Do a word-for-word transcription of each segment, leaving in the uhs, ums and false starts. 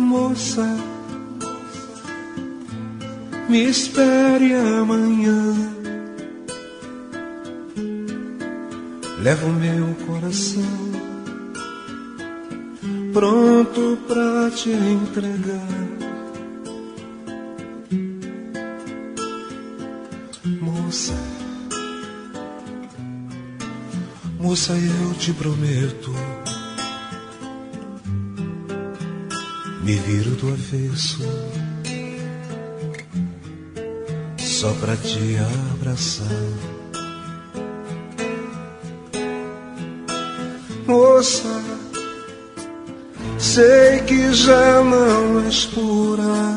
Moça, me espere amanhã. Levo meu coração pronto pra te entregar. Moça, moça, eu te prometo, me viro do avesso só pra te abraçar. Moça, sei que já não és pura,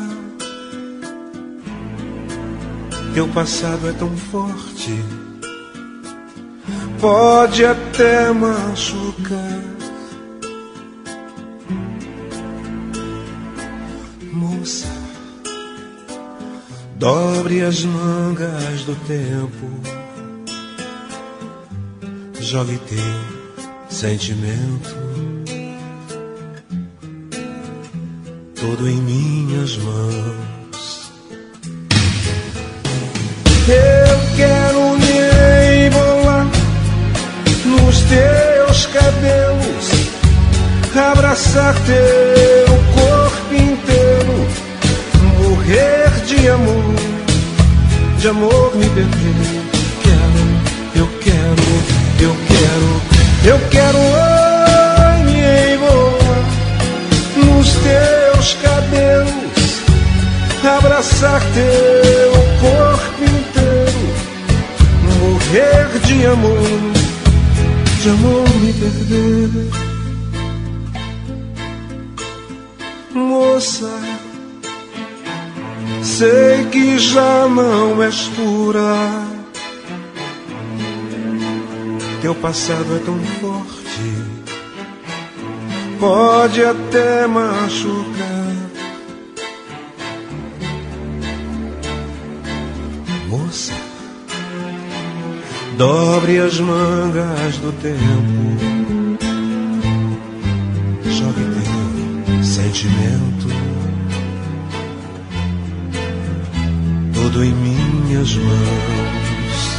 teu passado é tão forte, pode até machucar. Moça, dobre as mangas do tempo, jogue teu sentimento todo em minhas mãos. Eu quero me embolar nos teus cabelos, abraçar teu corpo inteiro, morrer de amor, de amor me perder. Quero, eu quero, eu quero, eu quero oi, me embolar nos teus cabelos, abraçar teu corpo inteiro, morrer de amor, de amor me perder. Moça, sei que já não és pura, teu passado é tão forte, pode até machucar. Moça, dobre as mangas do tempo, jogue teu sentimento todo em minhas mãos.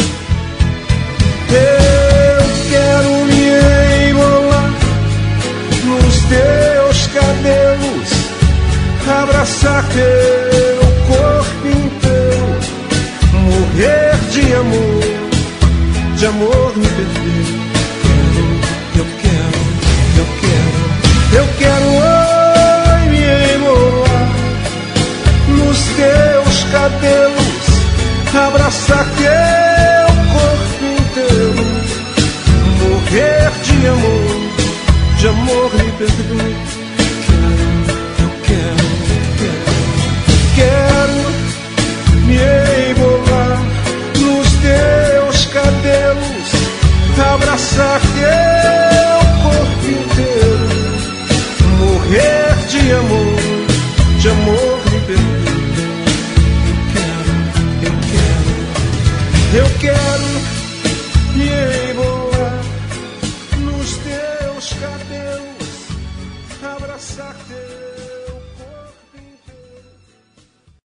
Eu quero me embolar nos teus cabelos, abraçar teu corpo inteiro, morrer de amor, de amor me perder. Quero, eu quero, eu quero, eu quero oi, me embolar nos teus cabelos, abraçar teu corpo inteiro, morrer de amor, de amor me perder. Eu quero, quero, quero me embolar nos teus cabelos, abraçar teu corpo inteiro, morrer